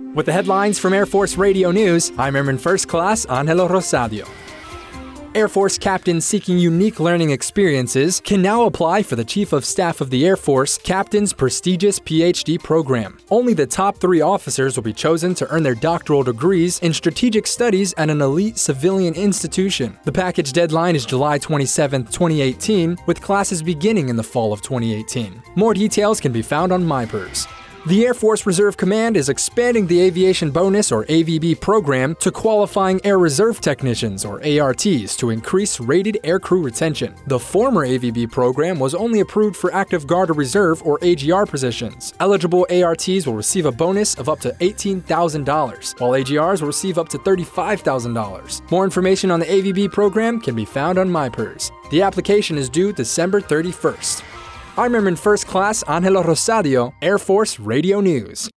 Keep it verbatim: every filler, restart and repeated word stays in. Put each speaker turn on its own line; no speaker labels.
With the headlines from Air Force Radio News, I'm Airman First Class Angelo Rosadio. Air Force captains seeking unique learning experiences can now apply for the Chief of Staff of the Air Force Captain's prestigious P H D program. Only the top three officers will be chosen to earn their doctoral degrees in strategic studies at an elite civilian institution. The package deadline is July twenty-seventh, twenty eighteen, with classes beginning in the fall of twenty eighteen. More details can be found on MyPers. The Air Force Reserve Command is expanding the Aviation Bonus, or A V B, program to qualifying Air Reserve Technicians, or A R Ts, to increase rated aircrew retention. The former A V B program was only approved for Active Guard or Reserve, or A G R, positions. Eligible A R Ts will receive a bonus of up to eighteen thousand dollars, while A G Rs will receive up to thirty-five thousand dollars. More information on the A V B program can be found on MyPers. The application is due December thirty-first. I'm Airman First Class Angelo Rosadio, Air Force Radio News.